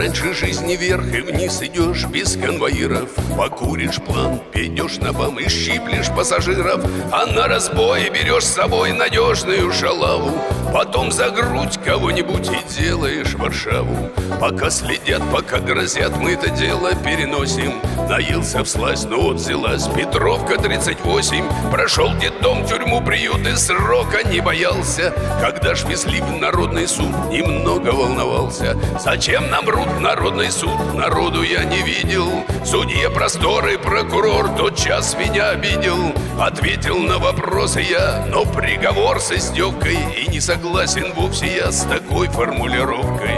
раньше жизни вверх и вниз идешь без конвоиров. Покуришь план, пойдешь на бам и щиплешь пассажиров, а на разбой берешь с собой надежную шалаву. Потом за грудь кого-нибудь и делаешь Варшаву. Пока следят, пока грозят, мы это дело переносим. Наелся вслазь, но вот взялась Петровка 38. Прошел детдом, тюрьму, приют и срока не боялся. Когда ж везли в народный суд, немного волновался. Зачем нам врут в народный суд? Народу я не видел. Судья просторы, прокурор тотчас меня обидел. Ответил на вопросы я, но приговор с издевкой. И не согласен вовсе я с такой формулировкой.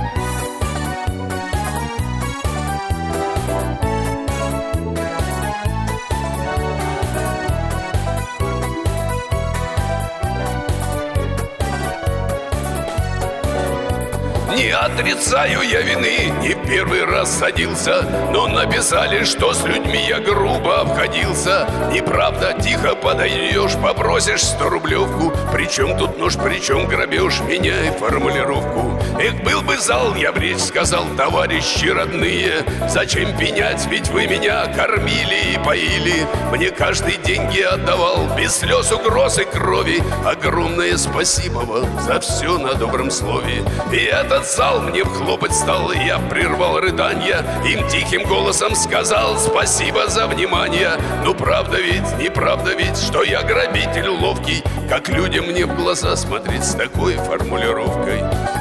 Не отрицаю я вины, не первый раз садился, но написали, что с людьми я грубо обходился. Неправда, тихо подойдешь, попросишь 100-рублевку. Причем тут нож, причем грабеж, меняй формулировку. Эх, был бы зал, я б речь сказал, товарищи родные. Зачем пенять, ведь вы меня кормили и поили. Мне каждый деньги отдавал, без слез, угроз и крови. Огромное спасибо вам за все на добром слове. И этот зал мне вхлопать стал, я прервал рыданья. Им тихим голосом сказал спасибо за внимание. Ну правда ведь, неправда ведь, что я грабитель ловкий? Как людям мне в глаза смотреть с такой формулировкой?